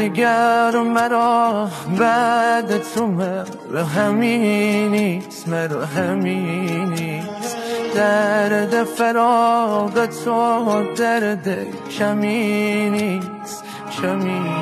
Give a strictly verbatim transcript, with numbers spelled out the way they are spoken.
نگر مرا بعد تو مرا همینیست مرا همینیست درد فراق تو درد کمی نیست کمی